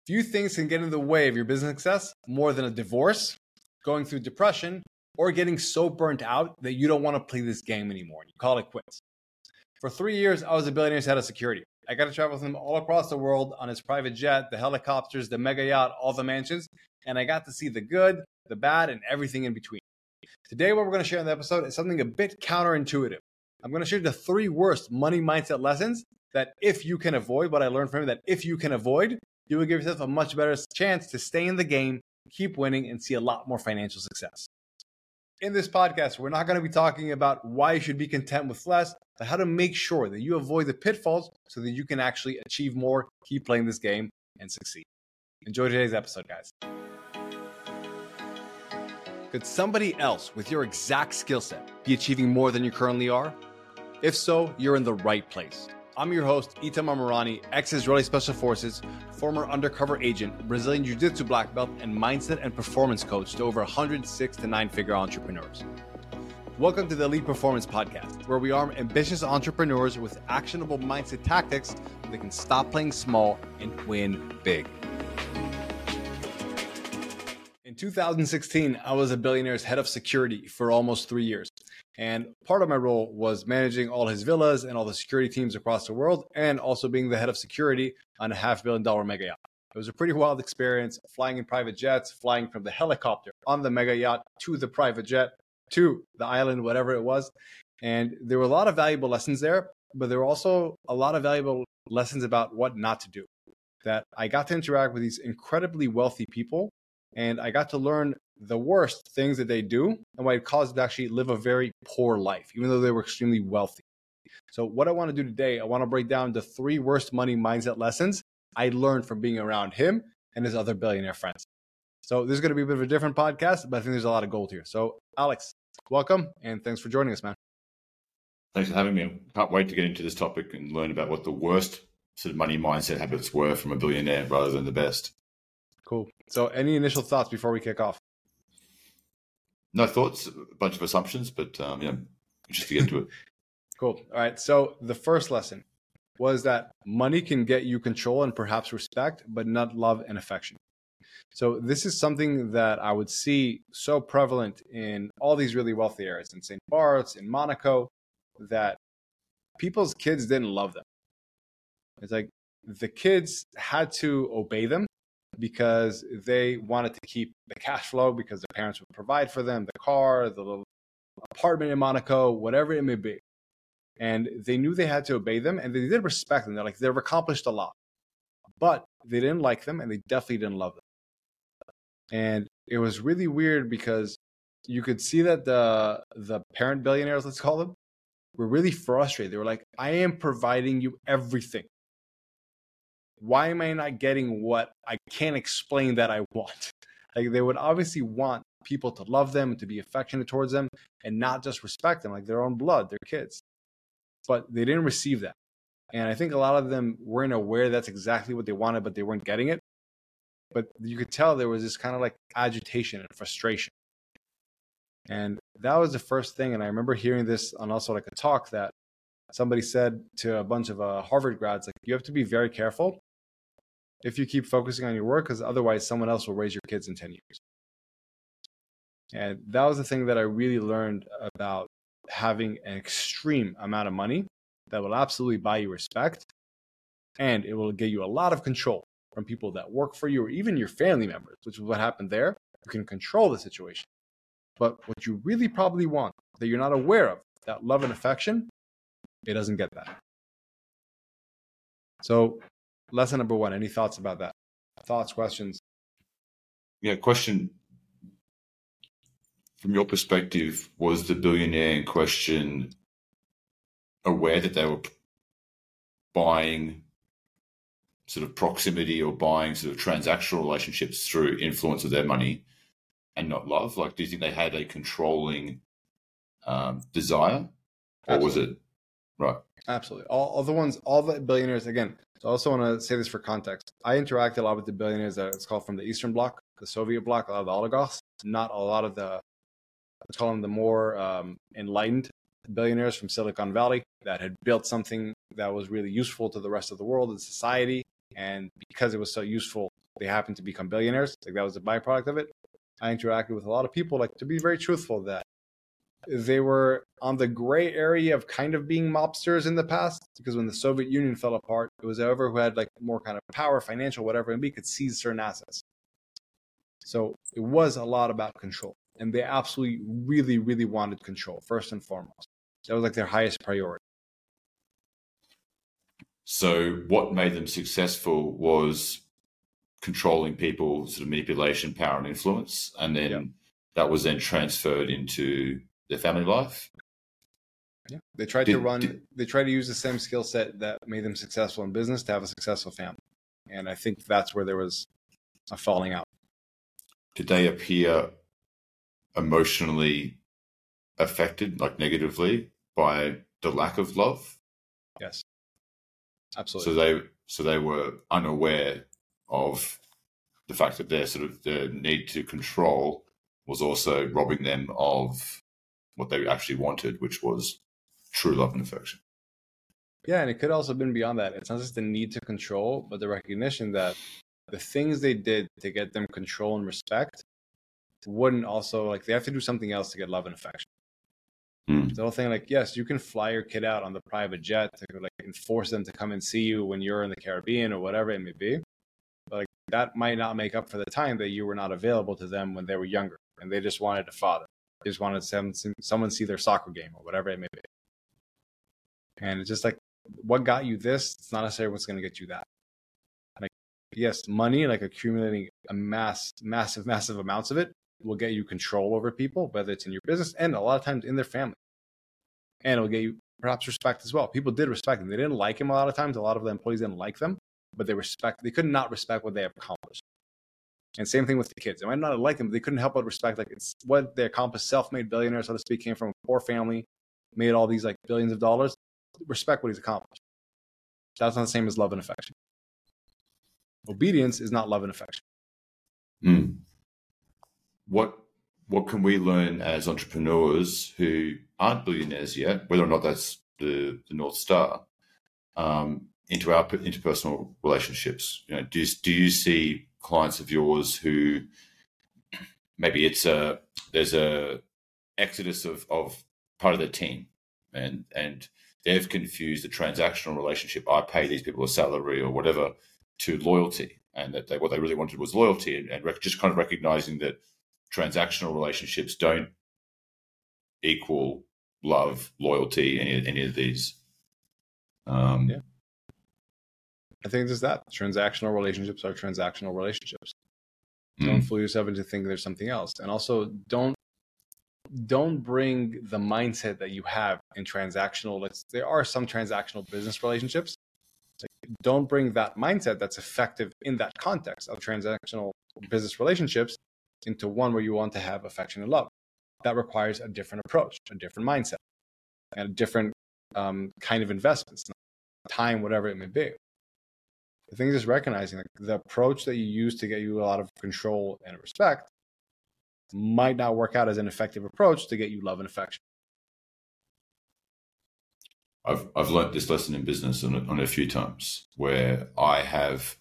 Few things can get in the way of your business success more than a divorce, going through depression, or getting so burnt out that you don't want to play this game anymore and you call it quits. For 3 years, I was a billionaire's head of security. I got to travel with him all across the world on his private jet, the helicopters, the mega yacht, all the mansions, and I got to see the good, the bad, and everything in between. Today, what we're going to share in the episode is something a bit counterintuitive. I'm going to share the 3 worst money mindset lessons that if you can avoid, what I learned from him, that if you can avoid, you will give yourself a much better chance to stay in the game, keep winning, and see a lot more financial success. In this podcast, we're not going to be talking about why you should be content with less, but how to make sure that you avoid the pitfalls so that you can actually achieve more, keep playing this game, and succeed. Enjoy today's episode, guys. Could somebody else with your exact skill set be achieving more than you currently are? If so, you're in the right place. I'm your host, Itamar Marani, ex-Israeli Special Forces, former undercover agent, Brazilian Jiu-Jitsu black belt, and mindset and performance coach to over 106 to 9-figure entrepreneurs. Welcome to the Elite Performance Podcast, where we arm ambitious entrepreneurs with actionable mindset tactics so they can stop playing small and win big. In 2016, I was a billionaire's head of security for almost 3 years. And part of my role was managing all his villas and all the security teams across the world, and also being the head of security on a $500 million mega yacht. It was a pretty wild experience, flying in private jets, flying from the helicopter on the mega yacht to the private jet, to the island, whatever it was. And there were a lot of valuable lessons there, but there were also a lot of valuable lessons about what not to do. That I got to interact with these incredibly wealthy people, and I got to learn the worst things that they do and what it caused them to actually live a very poor life, even though they were extremely wealthy. So what I want to do today, I want to break down the 3 worst money mindset lessons I learned from being around him and his other billionaire friends. So this is going to be a bit of a different podcast, but I think there's a lot of gold here. So Alex, welcome, and thanks for joining us, man. Thanks for having me. I can't wait to get into this topic and learn about what the worst sort of money mindset habits were from a billionaire rather than the best. Cool. So any initial thoughts before we kick off? No thoughts, a bunch of assumptions, but just to get into it. Cool. All right. So the first lesson was that money can get you control and perhaps respect, but not love and affection. So this is something that I would see so prevalent in all these really wealthy areas, in St. Bart's, in Monaco, that people's kids didn't love them. It's like the kids had to obey them because they wanted to keep the cash flow because their parents would provide for them, the car, the little apartment in Monaco, whatever it may be. And they knew they had to obey them, and they did respect them. They've accomplished a lot, but they didn't like them, and they definitely didn't love them. And it was really weird because you could see that the parent billionaires, let's call them, were really frustrated. They were like, I am providing you everything. Why am I not getting what I can't explain that I want? Like, they would obviously want people to love them, to be affectionate towards them, and not just respect them like their own blood, their kids. But they didn't receive that. And I think a lot of them weren't aware that's exactly what they wanted, but they weren't getting it. But you could tell there was this kind of like agitation and frustration. And that was the first thing. And I remember hearing this on also like a talk that somebody said to a bunch of Harvard grads, like, you have to be very careful if you keep focusing on your work, because otherwise someone else will raise your kids in 10 years. And that was the thing that I really learned about having an extreme amount of money that will absolutely buy you respect, and it will get you a lot of control from people that work for you or even your family members, which is what happened there. You can control the situation. But what you really probably want that you're not aware of, that love and affection, it doesn't get that. So lesson number 1, any thoughts about that? Thoughts, questions? Yeah, question. From your perspective, was the billionaire in question aware that they were buying sort of proximity or buying sort of transactional relationships through influence of their money and not love? Like, do you think they had a controlling desire? Or Absolutely. Was it right? Absolutely. All the billionaires, again, so I also want to say this for context. I interact a lot with the billionaires that it's called from the Eastern Bloc, the Soviet bloc, a lot of the oligarchs, not a lot of the, let's call them the more enlightened billionaires from Silicon Valley that had built something that was really useful to the rest of the world and society. And because it was so useful, they happened to become billionaires. Like that was a byproduct of it. I interacted with a lot of people, like to be very truthful, that they were on the gray area of kind of being mobsters in the past, because when the Soviet Union fell apart, it was whoever who had like more kind of power, financial, whatever, and we could seize certain assets. So it was a lot about control, and they absolutely really, really wanted control first and foremost. That was like their highest priority. So what made them successful was controlling people, sort of manipulation, power, and influence, and then that was then transferred into their family life. Yeah, they tried to use the same skill set that made them successful in business to have a successful family, and I think that's where there was a falling out. Did they appear emotionally affected, like negatively, by the lack of love? Yes, absolutely. So they were unaware of the fact that their need to control was also robbing them of what they actually wanted, which was true love and affection. Yeah, and it could also have been beyond that. It's not just the need to control, but the recognition that the things they did to get them control and respect wouldn't also, like, they have to do something else to get love and affection. The whole thing, like, yes, you can fly your kid out on the private jet to like enforce them to come and see you when you're in the Caribbean or whatever it may be, but like that might not make up for the time that you were not available to them when they were younger and they just wanted a father. They just wanted someone see their soccer game or whatever it may be. And it's just like, what got you this? It's not necessarily what's going to get you that. Like, yes, money, like accumulating a massive amounts of it, will get you control over people, whether it's in your business and a lot of times in their family. And it'll get you perhaps respect as well. People did respect him. They didn't like him a lot of times. A lot of the employees didn't like them, but they could not respect what they have accomplished. And same thing with the kids. They might not have liked them, but they couldn't help but respect like it's what they accomplished. Self-made billionaire, so to speak, came from a poor family, made all these like billions of dollars. Respect what he's accomplished. That's not the same as love and affection. Obedience is not love and affection. What can we learn as entrepreneurs who aren't billionaires yet, whether or not that's the North Star, into our interpersonal relationships? You know, do you see clients of yours who maybe there's a exodus of part of their team, and they've confused the transactional relationship, I pay these people a salary or whatever, to loyalty, and that what they really wanted was loyalty, and just kind of recognizing that transactional relationships don't equal love, loyalty, any of these. Yeah. I think it's that transactional relationships are transactional relationships. Don't fool yourself into thinking there's something else. And also don't bring the mindset that you have in transactional. There are some transactional business relationships. Don't bring that mindset that's effective in that context of transactional business relationships into one where you want to have affection and love. That requires a different approach, a different mindset, and a different kind of investments, time, whatever it may be. The thing is just recognizing like, the approach that you use to get you a lot of control and respect might not work out as an effective approach to get you love and affection. I've learned this lesson in business on a few times where I have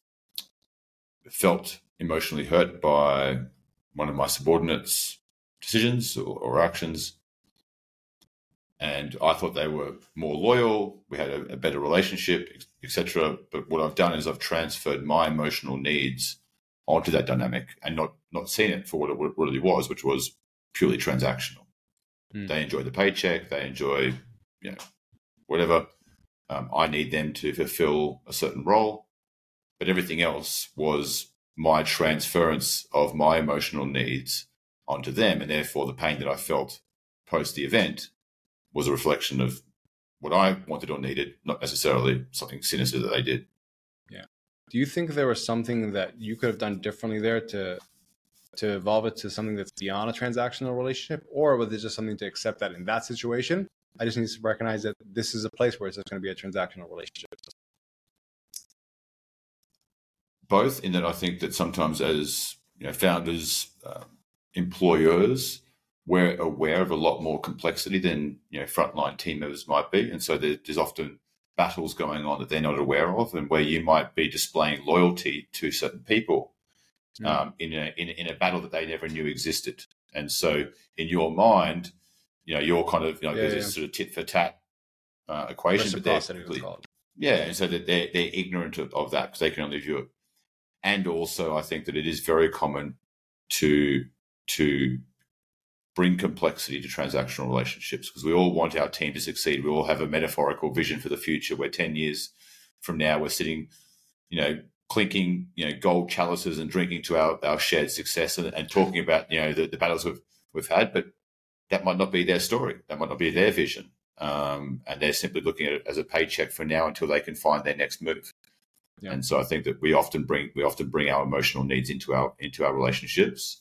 felt emotionally hurt by one of my subordinates' decisions or actions, and I thought they were more loyal, we had a better relationship, etc. But what I've done is I've transferred my emotional needs onto that dynamic and not seen it for what it really was, which was purely transactional. They enjoy the paycheck, they enjoy, whatever. I need them to fulfill a certain role, but everything else was my transference of my emotional needs onto them, and therefore the pain that I felt post the event was a reflection of what I wanted or needed, not necessarily something sinister that they did. Yeah. Do you think there was something that you could have done differently there to evolve it to something that's beyond a transactional relationship, or was it just something to accept that in that situation, I just need to recognize that this is a place where it's just going to be a transactional relationship? Both, in that I think that sometimes as founders, employers, we're aware of a lot more complexity than frontline team members might be, and so there's often battles going on that they're not aware of, and where you might be displaying loyalty to certain people in a battle that they never knew existed. And so in your mind, you're kind of, there's this sort of tit for tat equation, but and so that they're ignorant of that because they can only view it. And also, I think that it is very common to bring complexity to transactional relationships because we all want our team to succeed. We all have a metaphorical vision for the future where 10 years from now we're sitting, clinking, gold chalices and drinking to our shared success and talking about, the battles we've had, but that might not be their story. That might not be their vision. And they're simply looking at it as a paycheck for now until they can find their next move. Yeah. And so I think that we often bring our emotional needs into our relationships.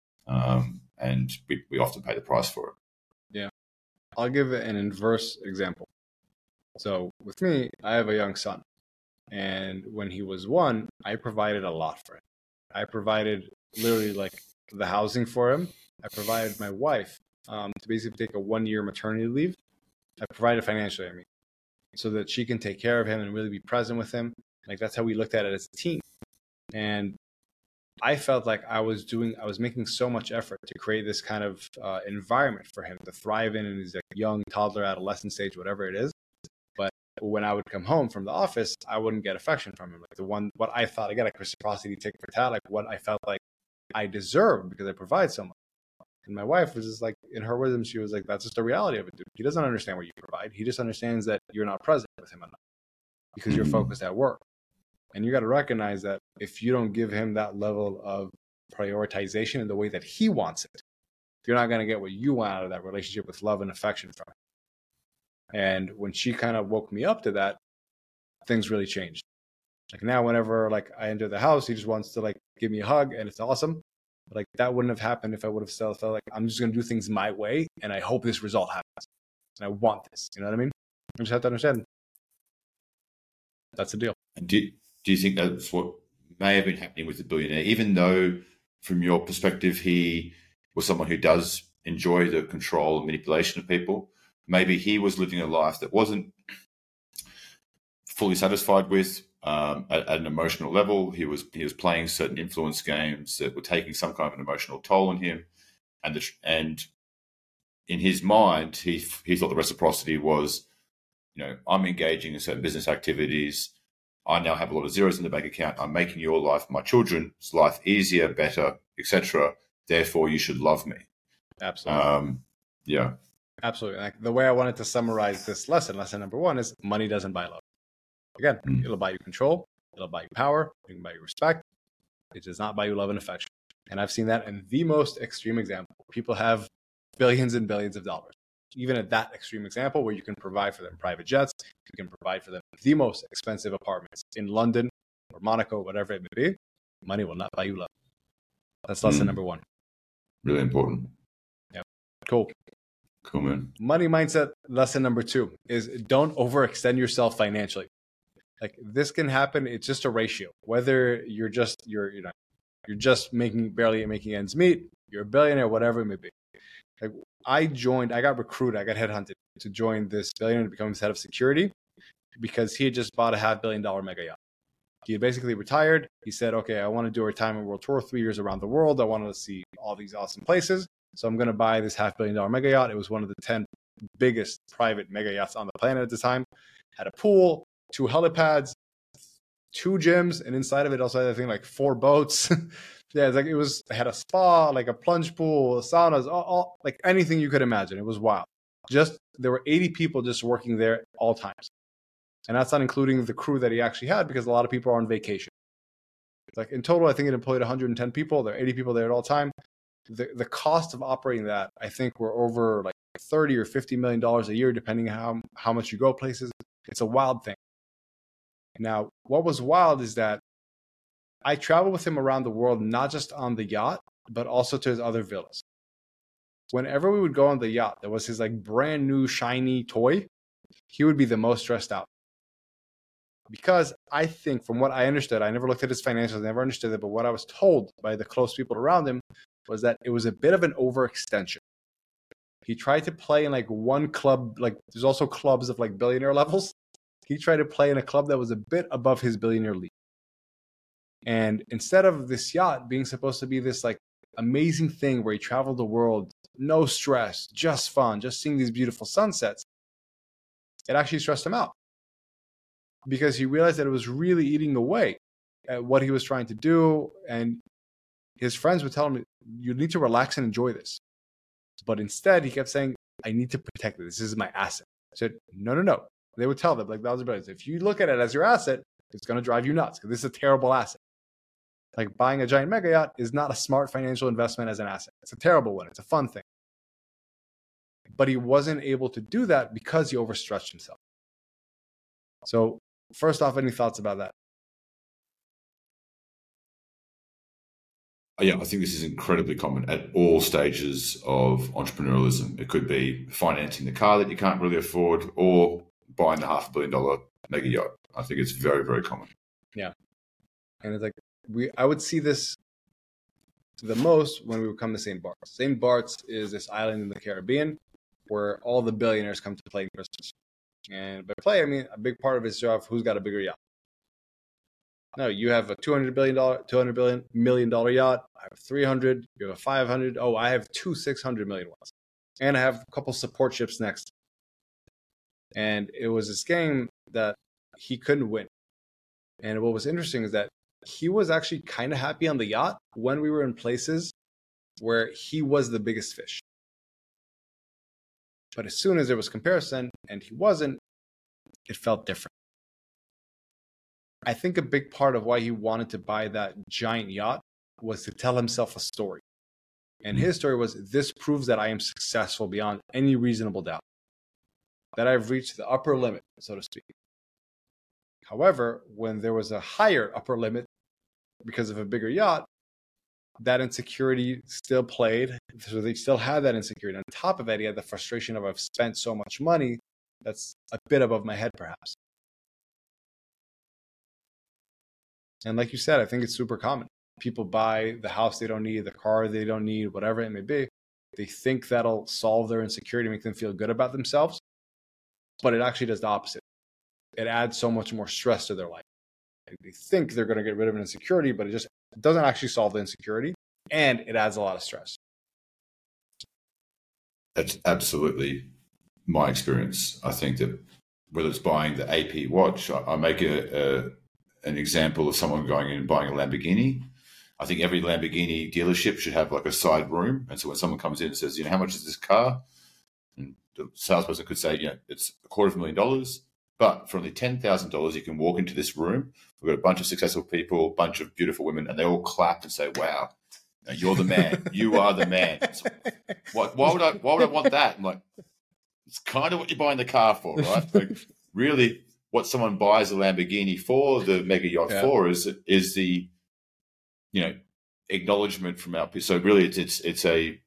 And we often pay the price for it. Yeah. I'll give an inverse example. So with me, I have a young son. And when he was 1, I provided a lot for him. I provided literally like the housing for him. I provided my wife to basically take a 1-year maternity leave. I provided financially, so that she can take care of him and really be present with him. Like that's how we looked at it as a team. And I felt like I was making so much effort to create this kind of environment for him to thrive in his like young toddler, adolescent stage, whatever it is. But when I would come home from the office, I wouldn't get affection from him. Like what I thought, again, like reciprocity, tit for tat, like what I felt like I deserved because I provide so much. And my wife was just like, in her wisdom, she was like, that's just the reality of it, dude. He doesn't understand what you provide. He just understands that you're not present with him enough because you're focused at work. And you got to recognize that if you don't give him that level of prioritization in the way that he wants it, you're not going to get what you want out of that relationship with love and affection from him. And when she kind of woke me up to that, things really changed. Like now, whenever like I enter the house, he just wants to like give me a hug and it's awesome. But like that wouldn't have happened if I would have still felt like I'm just going to do things my way and I hope this result happens. And I want this. You know what I mean? I just have to understand. That's the deal. And do you think that's what may have been happening with the billionaire, even though from your perspective, he was someone who does enjoy the control and manipulation of people? Maybe he was living a life that wasn't fully satisfied with at an emotional level. He was playing certain influence games that were taking some kind of an emotional toll on him. And in his mind, he thought the reciprocity was, I'm engaging in certain business activities. I now have a lot of zeros in the bank account. I'm making your life, my children's life easier, better, etc. Therefore, you should love me. Absolutely. Yeah. Absolutely. Like the way I wanted to summarize this lesson number 1 is money doesn't buy love. Again, it'll buy you control. It'll buy you power. It can buy you respect. It does not buy you love and affection. And I've seen that in the most extreme example. People have billions and billions of dollars. Even at that extreme example where you can provide for them private jets, you can provide for them the most expensive apartments in London or Monaco, whatever it may be, money will not buy you love. That's lesson number 1. Really important. Yeah. Cool. Cool, man. Money mindset lesson number 2 is don't overextend yourself financially. Like this can happen. It's just a ratio. Whether you're just barely making ends meet, you're a billionaire, whatever it may be. Like I got recruited, I got headhunted to join this billionaire to become his head of security because he had just bought a $500 million mega yacht. He had basically retired. He said, okay, I want to do a retirement world tour, 3 years around the world. I wanted to see all these awesome places. So I'm going to buy this $500 million mega yacht. It was one of the 10 biggest private mega yachts on the planet at the time. Had a pool, 2 helipads, 2 gyms, and inside of it also had, I think, like 4 boats. Yeah, it had a spa, like a plunge pool, saunas, all like anything you could imagine. It was wild. There were 80 people just working there at all times. And that's not including the crew that he actually had because a lot of people are on vacation. Like in total, I think it employed 110 people. There are 80 people there at all time. The cost of operating that, I think, were over like $30 or $50 million a year, depending on how much you go places. It's a wild thing. Now, what was wild is that I traveled with him around the world, not just on the yacht, but also to his other villas. Whenever we would go on the yacht, there was his like brand new shiny toy. He would be the most stressed out. Because I think from what I understood, I never looked at his financials, never understood it, but what I was told by the close people around him was that it was a bit of an overextension. He tried to play in like one club, like there's also clubs of like billionaire levels. he tried to play in a club that was a bit above his billionaire league. And instead of this yacht being supposed to be this like amazing thing where he traveled the world, no stress, just fun, just seeing these beautiful sunsets, it actually stressed him out because he realized that it was really eating away at what he was trying to do. And his friends would tell him, you need to relax and enjoy this. But instead, he kept saying, I need to protect it. This is my asset. I said, no. They would tell them, like thousands of brothers, if you look at it as your asset, it's going to drive you nuts because this is a terrible asset. Like buying a giant mega yacht is not a smart financial investment as an asset. It's a terrible one. It's a fun thing. But he wasn't able to do that because he overstretched himself. So first off, any thoughts about that? Yeah, I think this is incredibly common at all stages of entrepreneurialism. It could be financing the car that you can't really afford or buying the $500 million mega yacht. I think it's very, very common. Yeah. And it's like, I would see this the most when we would come to St. Bart's. St. Bart's is this island in the Caribbean where all the billionaires come to play in Christmas. And by play, I mean a big part of it is who's got a bigger yacht. No, you have a $200 million yacht. I have 300. You have a 500. Oh, I have two 600 million ones. And I have a couple support ships next. And it was this game that he couldn't win. And what was interesting is that he was actually kind of happy on the yacht when we were in places where he was the biggest fish. But as soon as there was comparison and he wasn't, it felt different. I think a big part of why he wanted to buy that giant yacht was to tell himself a story. And his story was, this proves that I am successful beyond any reasonable doubt, that I've reached the upper limit, so to speak. However, when there was a higher upper limit because of a bigger yacht, that insecurity still played. So they still had that insecurity. On top of that, he had the frustration of, I've spent so much money that's a bit above my head, perhaps. And like you said, I think it's super common. People buy the house they don't need, the car they don't need, whatever it may be. They think that'll solve their insecurity, make them feel good about themselves. But it actually does the opposite. It adds so much more stress to their life. They think they're going to get rid of an insecurity, but it doesn't actually solve the insecurity, and it adds a lot of stress. That's absolutely my experience. I think that whether it's buying the AP watch, I make an example of someone going in and buying a Lamborghini. I think every Lamborghini dealership should have like a side room. And so when someone comes in and says, how much is this car? And the salesperson could say, it's $250,000. But for only $10,000, you can walk into this room. We've got a bunch of successful people, a bunch of beautiful women, and they all clap and say, wow, you're the man. You are the man. So, why would I want that? I'm like, it's kind of what you're buying the car for, right? Like, really, what someone buys a Lamborghini for, the mega yacht for, is the acknowledgement from our people. So really, it's a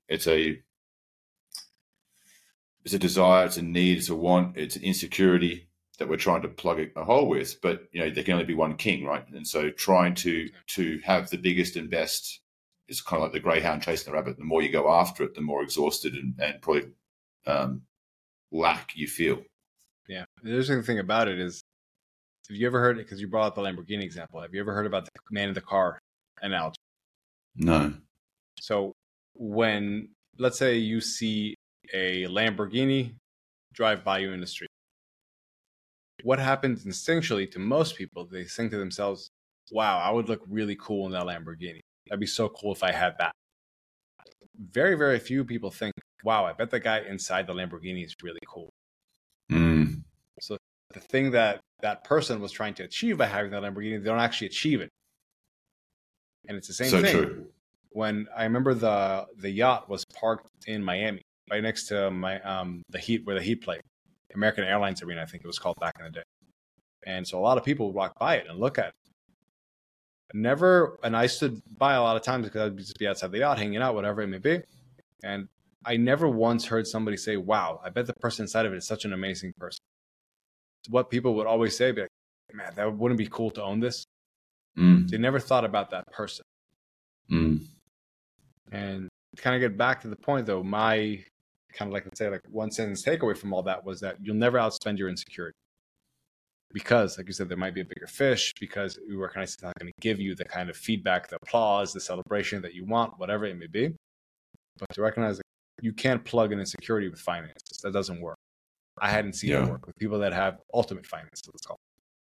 desire, it's a need, it's a want, it's an insecurity that we're trying to plug a hole with, but there can only be one king, right? And so trying to have the biggest and best is kind of like the greyhound chasing the rabbit. The more you go after it, the more exhausted and probably lack you feel. Yeah. The interesting thing about it is, have you ever heard it? Because you brought up the Lamborghini example. Have you ever heard about the man in the car analogy? No. So when, let's say you see a Lamborghini drive by you in the street, what happens instinctually to most people? They think to themselves, wow, I would look really cool in that Lamborghini. That'd be so cool if I had that. Very, very few people think, wow, I bet the guy inside the Lamborghini is really cool. Mm. So the thing that person was trying to achieve by having that Lamborghini, they don't actually achieve it. And it's the same thing. True. When I remember the yacht was parked in Miami, right next to the Heat, where the Heat played. American Airlines Arena, I think it was called back in the day. And so a lot of people would walk by it and look at it. And I stood by a lot of times because I'd just be outside the yacht, hanging out, whatever it may be. And I never once heard somebody say, wow, I bet the person inside of it is such an amazing person. What people would always say, be like, man, that wouldn't be cool to own this. They never thought about that person. And to kind of get back to the point, though, my kind of like, let's say, like one sentence takeaway from all that was that you'll never outspend your insecurity. because, like you said, there might be a bigger fish, because we recognize it's not going to give you the kind of feedback, the applause, the celebration that you want, whatever it may be. But to recognize that you can't plug an insecurity with finances. That doesn't work. I hadn't seen it work with people that have ultimate finance, let's call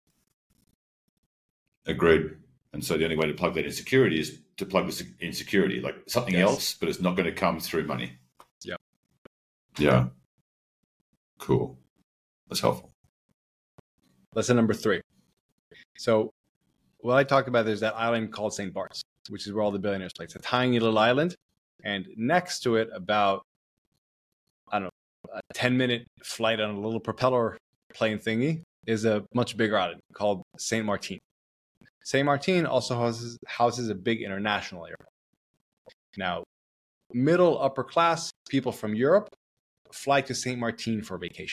it. Agreed. And so the only way to plug that insecurity is to plug this insecurity, like something else, but it's not going to come through money. Yeah. Yeah. Cool. That's helpful. Lesson number 3. So what I talked about, there's that island called St. Bart's, which is where all the billionaires play. It's a tiny little island. And next to it, about, I don't know, a 10-minute flight on a little propeller plane thingy, is a much bigger island called St. Martin. St. Martin also houses a big international airport. Now, middle, upper class people from Europe fly to St. Martin for vacation.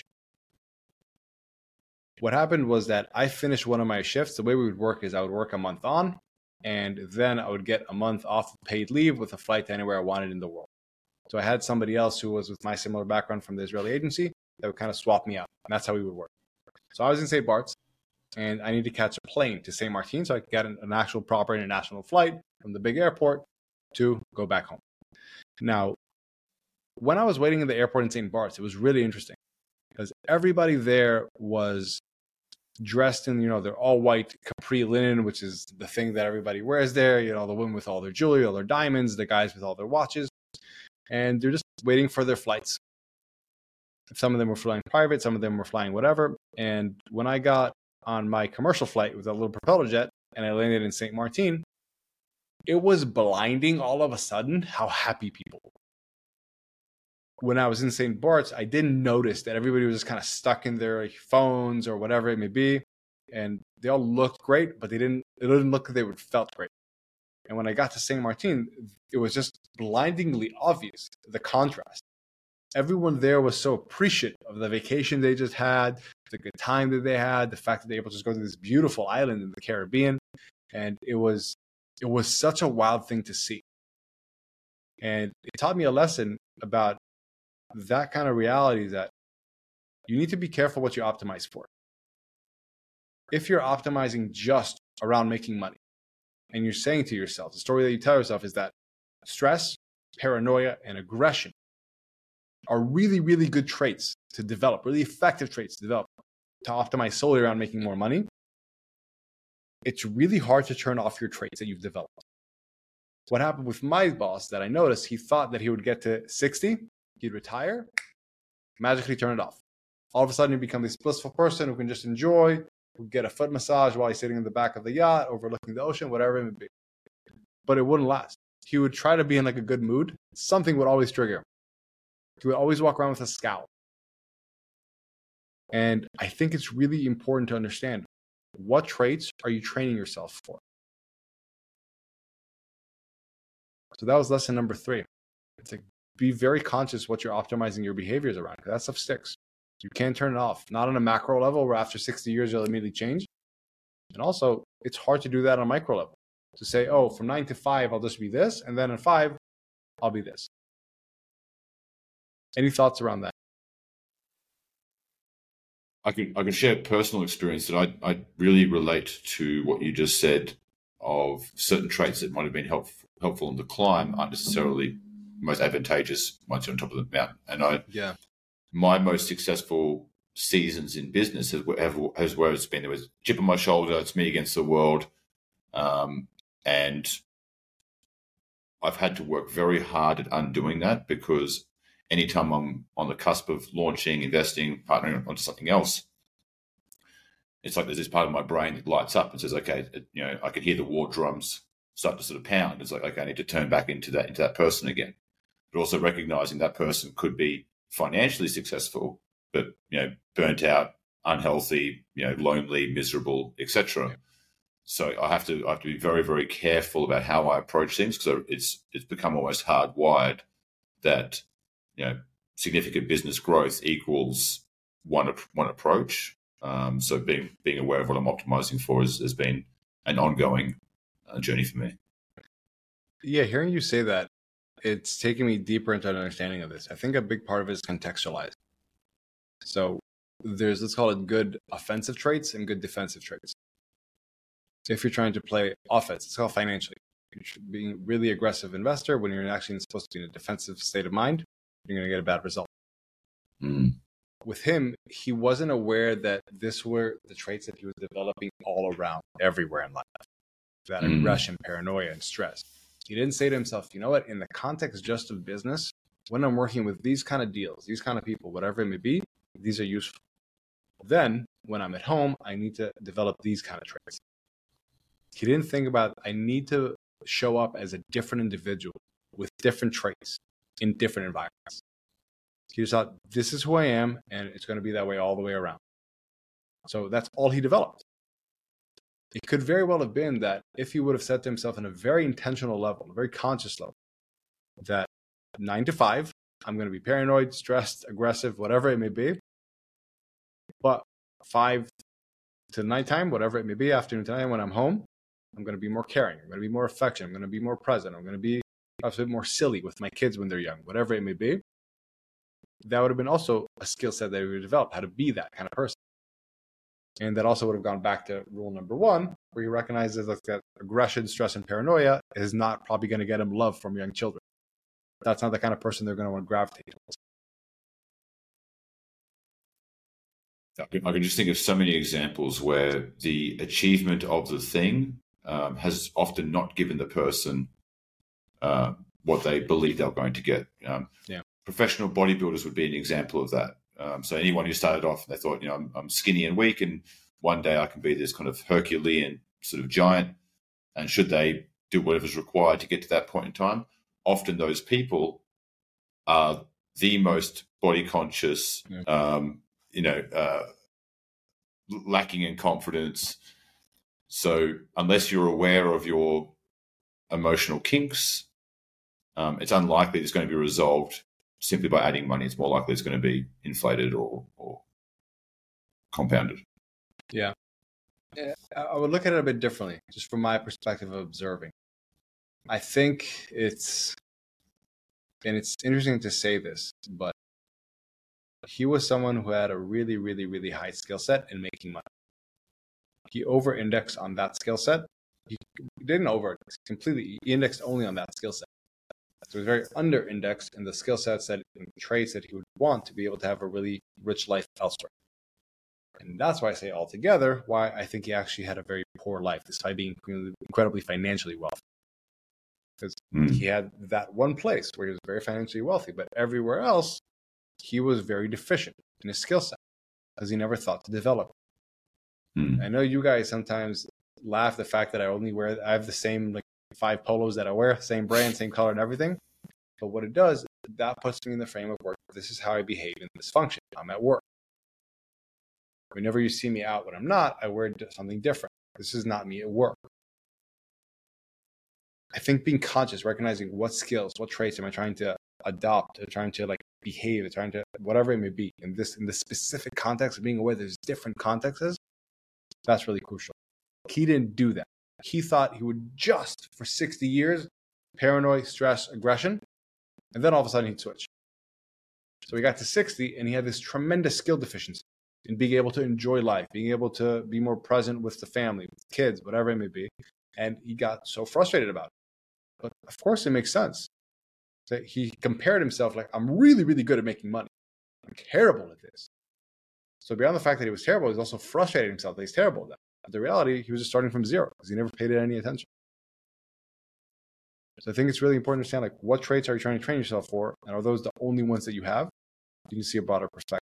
What happened was that I finished one of my shifts. The way we would work is I would work a month on, and then I would get a month off paid leave with a flight to anywhere I wanted in the world. So I had somebody else who was with my similar background from the Israeli agency that would kind of swap me out. And that's how we would work. So I was in St. Bart's, and I need to catch a plane to St. Martin so I could get an actual proper international flight from the big airport to go back home. Now, when I was waiting in the airport in St. Bart's, it was really interesting because everybody there was dressed in, their all white capri linen, which is the thing that everybody wears there. The women with all their jewelry, all their diamonds, the guys with all their watches, and they're just waiting for their flights. Some of them were flying private, some of them were flying whatever. And when I got on my commercial flight with a little propeller jet and I landed in St. Martin, it was blinding all of a sudden how happy people were. When I was in St. Bart's, I didn't notice that everybody was just kind of stuck in their phones or whatever it may be. And they all looked great, but it didn't look like they would felt great. And when I got to St. Martin, it was just blindingly obvious, the contrast. Everyone there was so appreciative of the vacation they just had, the good time that they had, the fact that they were able to just go to this beautiful island in the Caribbean. And it was such a wild thing to see. And it taught me a lesson about that kind of reality, that you need to be careful what you optimize for. If you're optimizing just around making money, and you're saying to yourself, the story that you tell yourself is that stress, paranoia, and aggression are really, really good traits to develop, really effective traits to develop, to optimize solely around making more money, it's really hard to turn off your traits that you've developed. What happened with my boss that I noticed, he thought that he would get to 60, he'd retire, magically turn it off. All of a sudden, he'd become this blissful person who can just enjoy, who get a foot massage while he's sitting in the back of the yacht, overlooking the ocean, whatever it may be. But it wouldn't last. He would try to be in like a good mood. Something would always trigger him. He would always walk around with a scowl. And I think it's really important to understand, what traits are you training yourself for? So that was lesson number 3. It's like, be very conscious what you're optimizing your behaviors around, because that stuff sticks. You can't turn it off. Not on a macro level where after 60 years you'll immediately change. And also, it's hard to do that on a micro level. To say, oh, from 9 to 5, I'll just be this. And then at 5, I'll be this. Any thoughts around that? I can share personal experience that I really relate to what you just said, of certain traits that might have been helpful in the climb aren't necessarily most advantageous once you're on top of the mountain. And my most successful seasons in business has where it's been. There was a chip on my shoulder. It's me against the world. And I've had to work very hard at undoing that, because anytime I'm on the cusp of launching, investing, partnering onto something else, it's like there's this part of my brain that lights up and says, okay, I can hear the war drums start to sort of pound. It's like, okay, I need to turn back into that person again. But also recognizing that person could be financially successful, but burnt out, unhealthy, lonely, miserable, etc. Yeah. So I have to be very, very careful about how I approach things, because it's become almost hardwired that significant business growth equals one approach. So being aware of what I'm optimizing for has been an ongoing journey for me. Yeah, hearing you say that, it's taking me deeper into an understanding of this. I think a big part of it is contextualized. So there's, let's call it, good offensive traits and good defensive traits. So if you're trying to play offense, it's called financially. You should be a really aggressive investor when you're actually supposed to be in a defensive state of mind, you're going to get a bad result. With him, he wasn't aware that this were the traits that he was developing all around, everywhere in life. That aggression, paranoia, and stress. He didn't say to himself, you know what, in the context just of business, when I'm working with these kind of deals, these kind of people, whatever it may be, these are useful. Then, when I'm at home, I need to develop these kind of traits. He didn't think about, I need to show up as a different individual with different traits in different environments. He just thought, this is who I am, and it's going to be that way all the way around. So that's all he developed. It could very well have been that if he would have said to himself in a very intentional level, a very conscious level, that 9 to 5, I'm going to be paranoid, stressed, aggressive, whatever it may be. But 5 to nighttime, whatever it may be, afternoon to night, when I'm home, I'm going to be more caring. I'm going to be more affectionate. I'm going to be more present. I'm going to be perhaps a bit more silly with my kids when they're young, whatever it may be. That would have been also a skill set that we would develop, how to be that kind of person. And that also would have gone back to rule number 1, where he recognizes that aggression, stress, and paranoia is not probably going to get him love from young children. That's not the kind of person they're going to want to gravitate towards. I can just think of so many examples where the achievement of the thing has often not given the person what they believe they're going to get. Professional bodybuilders would be an example of that. So anyone who started off, they thought, I'm skinny and weak, and one day I can be this kind of Herculean sort of giant. And should they do whatever's required to get to that point in time, often those people are the most body conscious, lacking in confidence. So unless you're aware of your emotional kinks, it's unlikely it's going to be resolved simply by adding money. It's more likely it's going to be inflated or compounded. Yeah. I would look at it a bit differently, just from my perspective of observing. I think it's interesting to say this, but he was someone who had a really, really, really high skill set in making money. He over-indexed on that skill set. He didn't over-index completely. He indexed only on that skill set. So he was very under-indexed in the skill sets and traits that he would want to be able to have a really rich life elsewhere. And that's why I say altogether why I think he actually had a very poor life, despite being incredibly financially wealthy. Because he had that one place where he was very financially wealthy, but everywhere else, he was very deficient in his skill set because he never thought to develop. I know you guys sometimes laugh at the fact that I have the same 5 polos that I wear, same brand, same color and everything. But what it does, that puts me in the frame of work. This is how I behave in this function. I'm at work. Whenever you see me out when I'm not, I wear something different. This is not me at work. I think being conscious, recognizing what skills, what traits am I trying to adopt, trying to behave, trying to whatever it may be in the specific context of being aware there's different contexts, that's really crucial. He didn't do that. He thought he would just, for 60 years, paranoid, stress, aggression, and then all of a sudden he'd switch. So he got to 60 and he had this tremendous skill deficiency in being able to enjoy life, being able to be more present with the family, with kids, whatever it may be. And he got so frustrated about it. But of course it makes sense. So he compared himself I'm really, really good at making money. I'm terrible at this. So beyond the fact that he was terrible, he's also frustrated himself that he's terrible at that. But the reality, he was just starting from zero because he never paid it any attention. So I think it's really important to understand what traits are you trying to train yourself for, and are those the only ones that you have? You can see a broader perspective.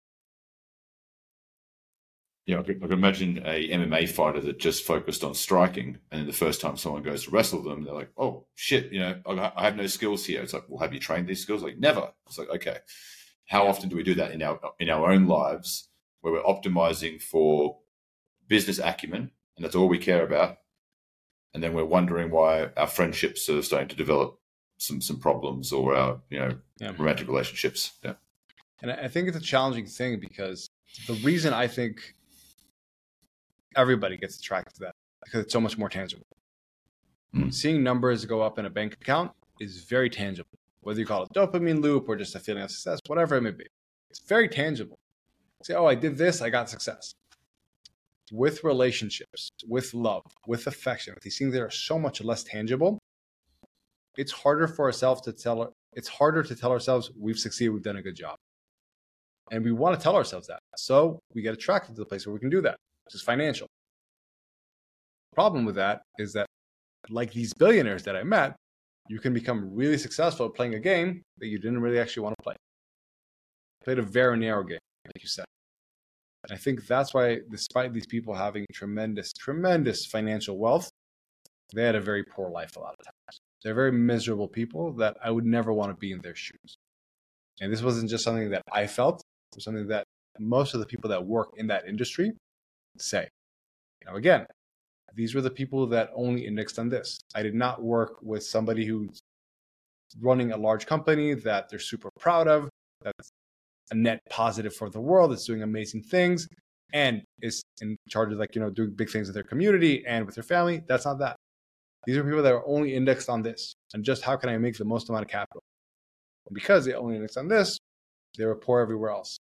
Yeah, I can imagine a MMA fighter that just focused on striking, and then the first time someone goes to wrestle them, they're like, "Oh shit, I have no skills here." It's like, "Well, have you trained these skills?" Never. It's like, okay, how often do we do that in our own lives, where we're optimizing for business acumen, and that's all we care about, and then we're wondering why our friendships are starting to develop some problems, or our romantic relationships. Yeah, and I think it's a challenging thing because the reason I think everybody gets attracted to that because it's so much more tangible. Seeing numbers go up in a bank account is very tangible. Whether you call it dopamine loop or just a feeling of success, whatever it may be, it's very tangible. Say, oh, I did this, I got success. With relationships, with love, with affection, with these things that are so much less tangible, it's harder for ourselves to tell. It's harder to tell ourselves we've succeeded, we've done a good job, and we want to tell ourselves that. So we get attracted to the place where we can do that, which is financial. The problem with that is that, like these billionaires that I met, you can become really successful at playing a game that you didn't really actually want to play. You played a very narrow game, like you said. And I think that's why, despite these people having tremendous, tremendous financial wealth, they had a very poor life a lot of times. They're very miserable people that I would never want to be in their shoes. And this wasn't just something that I felt, it was something that most of the people that work in that industry say. Now, again, these were the people that only indexed on this. I did not work with somebody who's running a large company that they're super proud of, that's a net positive for the world, that's doing amazing things, and is in charge of doing big things with their community and with their family. That's not that. These are people that are only indexed on this and just how can I make the most amount of capital. And because they only indexed on this, they were poor everywhere else.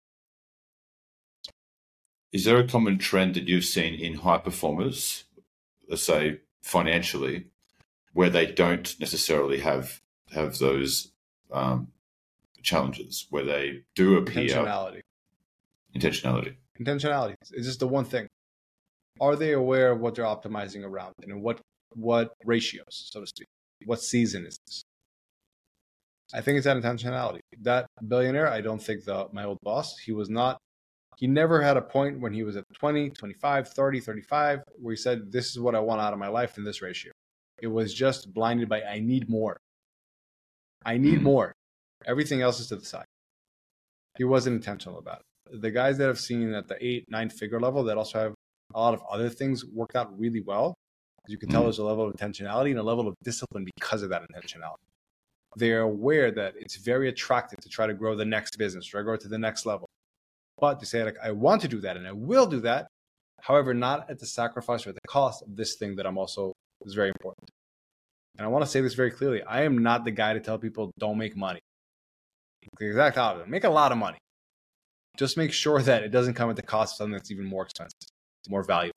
Is there a common trend that you've seen in high performers, let's say financially, where they don't necessarily have those challenges, where they do appear intentionality? It's just the one thing. Are they aware of what they're optimizing around and in what ratios, so to speak? What season is this? I think it's that intentionality. That billionaire, I don't think my old boss, he never had a point when he was at 20, 25, 30, 35, where he said, this is what I want out of my life in this ratio. It was just blinded by, I need more. I need more. Everything else is to the side. He wasn't intentional about it. The guys that I've seen at the 8-9 figure level that also have a lot of other things worked out really well, you can tell there's a level of intentionality and a level of discipline because of that intentionality. They're aware that it's very attractive to try to grow the next business, try to grow to the next level. But to say, I want to do that and I will do that, however, not at the sacrifice or at the cost of this thing that is very important. And I want to say this very clearly. I am not the guy to tell people don't make money. The exact opposite. Make a lot of money. Just make sure that it doesn't come at the cost of something that's even more expensive, more valuable.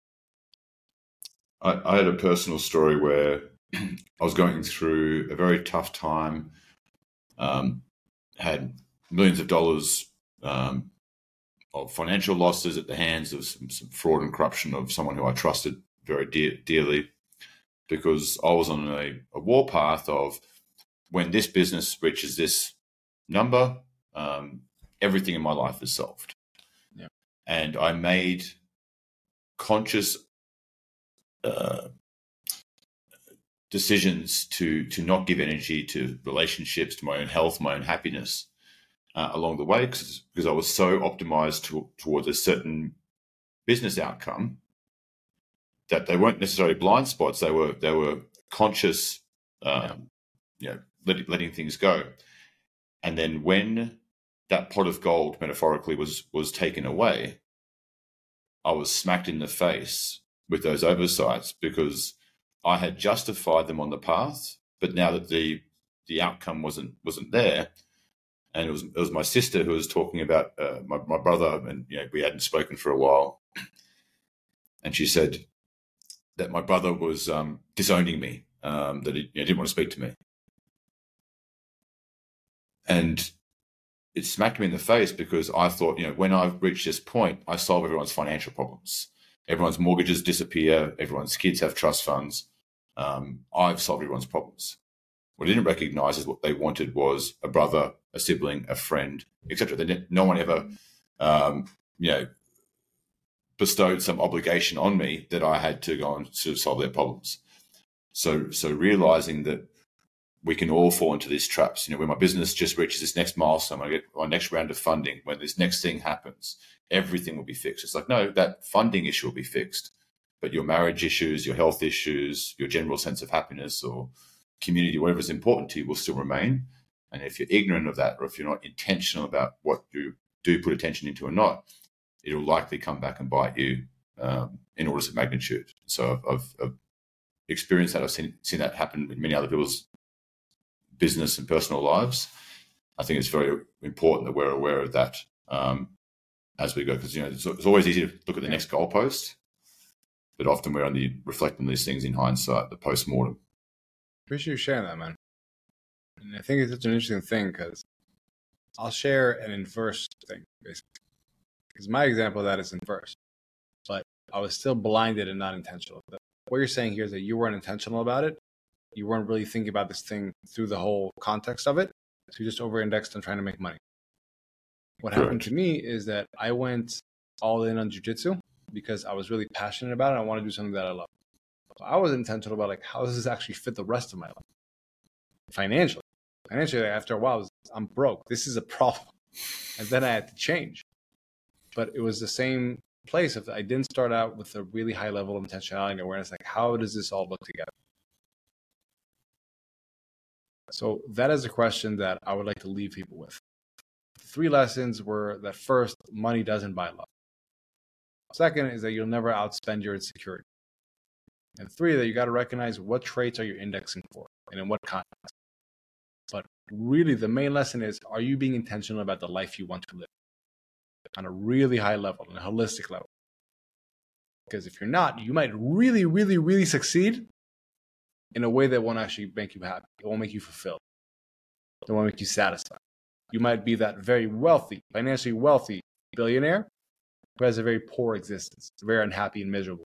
I had a personal story where I was going through a very tough time, had millions of dollars of financial losses at the hands of some fraud and corruption of someone who I trusted very dearly, because I was on a warpath of, when this business reaches this number, everything in my life is solved. Yeah. And I made conscious decisions to not give energy to relationships, to my own health, my own happiness along the way, because I was so optimized towards a certain business outcome that they weren't necessarily blind spots. They were conscious, letting things go. And then when that pot of gold, metaphorically, was taken away, I was smacked in the face with those oversights, because I had justified them on the path, but now that the outcome wasn't there, and it was my sister who was talking about my brother, and we hadn't spoken for a while, and she said that my brother was disowning me, that he didn't want to speak to me, and it smacked me in the face, because I thought, when I've reached this point, I solve everyone's financial problems. Everyone's mortgages disappear. Everyone's kids have trust funds. I've solved everyone's problems. What I didn't recognize is what they wanted was a brother, a sibling, a friend, etc. No one ever, bestowed some obligation on me that I had to go and sort of solve their problems. So realizing that we can all fall into these traps. When my business just reaches this next milestone, I get my next round of funding, when this next thing happens, everything will be fixed. It's like, no, that funding issue will be fixed, but your marriage issues, your health issues, your general sense of happiness or community, whatever is important to you, will still remain. And if you're ignorant of that, or if you're not intentional about what you do put attention into or not, it'll likely come back and bite you in orders of magnitude. So I've experienced that. I've seen that happen in many other people's business and personal lives. I think it's very important that we're aware of that as we go, because it's always easy to look at the next goalpost, but often we're only reflecting these things in hindsight, the post-mortem. Appreciate you sharing that, man. And I think it's such an interesting thing because I'll share an inverse thing, basically. Because my example of that is inverse, but I was still blinded and not intentional. But what you're saying here is that you weren't intentional about it. You weren't really thinking about this thing through the whole context of it. So you just over-indexed on trying to make money. What happened to me is that I went all in on jiu-jitsu because I was really passionate about it. I want to do something that I love. So I was intentional about like, how does this actually fit the rest of my life? Financially, after a while, I'm broke. This is a problem. And then I had to change. But it was the same place. If I didn't start out with a really high level of intentionality and awareness, like how does this all look together? So that is a question that I would like to leave people with. 3 lessons were that first, money doesn't buy love. Second is that you'll never outspend your insecurity. And 3, that you got to recognize what traits are you indexing for and in what context. But really the main lesson is, are you being intentional about the life you want to live on a really high level, on a holistic level? Because if you're not, you might really, really, really succeed in a way that won't actually make you happy. It won't make you fulfilled. It won't make you satisfied. You might be that very wealthy, financially wealthy billionaire who has a very poor existence, very unhappy and miserable.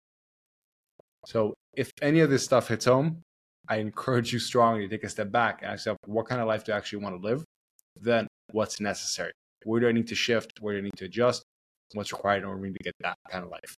So if any of this stuff hits home, I encourage you strongly to take a step back and ask yourself, what kind of life do I actually want to live? Then what's necessary? Where do I need to shift? Where do I need to adjust? What's required in order for me to get that kind of life?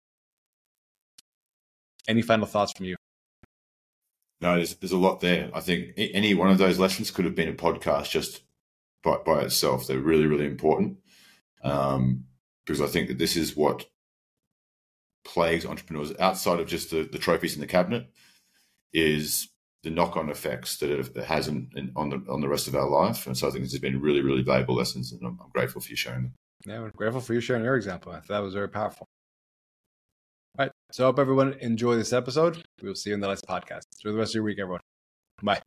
Any final thoughts from you? No, there's a lot there. I think any one of those lessons could have been a podcast just by itself. They're really, really important because I think that this is what plagues entrepreneurs outside of just the trophies in the cabinet is the knock-on effects that it has on the rest of our life. And so I think this has been really, really valuable lessons, and I'm grateful for you sharing them. Yeah, I'm grateful for you sharing your example. I thought that was very powerful. All right. So I hope everyone enjoyed this episode. We will see you in the next podcast. Enjoy the rest of your week, everyone. Bye.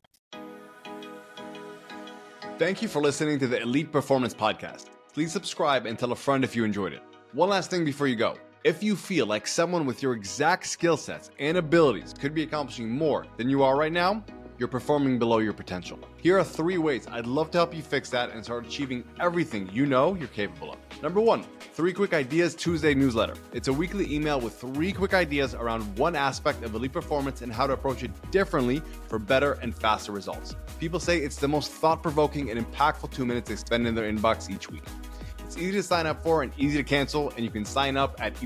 Thank you for listening to the Elite Performance Podcast. Please subscribe and tell a friend if you enjoyed it. One last thing before you go. If you feel like someone with your exact skill sets and abilities could be accomplishing more than you are right now, you're performing below your potential. Here are 3 ways I'd love to help you fix that and start achieving everything you know you're capable of. Number 1, 3 Quick Ideas Tuesday newsletter. It's a weekly email with 3 quick ideas around one aspect of elite performance and how to approach it differently for better and faster results. People say it's the most thought-provoking and impactful 2 minutes they spend in their inbox each week. It's easy to sign up for and easy to cancel, and you can sign up at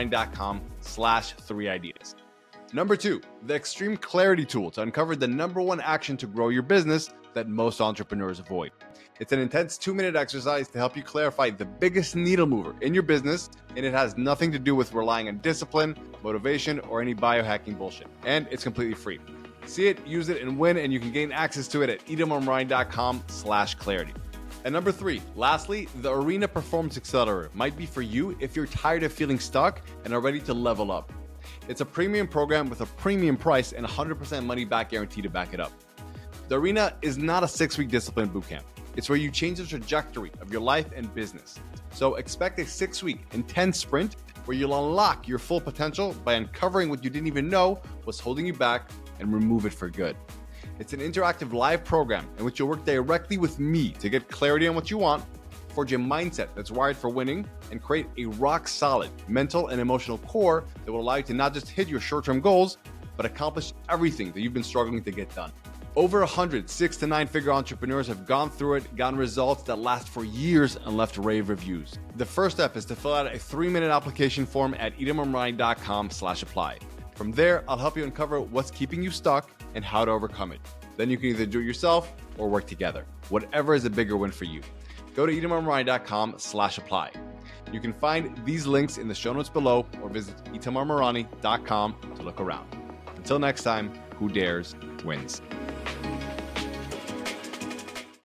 itamarmarani.com/3ideas. Number 2, the Extreme Clarity Tool to uncover the number 1 action to grow your business that most entrepreneurs avoid. It's an intense 2-minute exercise to help you clarify the biggest needle mover in your business, and it has nothing to do with relying on discipline, motivation, or any biohacking bullshit. And it's completely free. See it, use it, and win, and you can gain access to it at itamarmarani.com/clarity. And number 3, lastly, the Arena Performance Accelerator might be for you if you're tired of feeling stuck and are ready to level up. It's a premium program with a premium price and 100% money back guarantee to back it up. The Arena is not a 6-week discipline bootcamp. It's where you change the trajectory of your life and business. So expect a 6-week intense sprint where you'll unlock your full potential by uncovering what you didn't even know was holding you back and remove it for good. It's an interactive live program in which you'll work directly with me to get clarity on what you want, forge a mindset that's wired for winning, and create a rock-solid mental and emotional core that will allow you to not just hit your short-term goals, but accomplish everything that you've been struggling to get done. Over 100 6- to 9-figure entrepreneurs have gone through it, gotten results that last for years, and left rave reviews. The first step is to fill out a 3-minute application form at itamarmarani.com/apply. From there, I'll help you uncover what's keeping you stuck and how to overcome it. Then you can either do it yourself or work together. Whatever is a bigger win for you. Go to itamarmarani.com/apply. You can find these links in the show notes below or visit itamarmarani.com to look around. Until next time, who dares wins.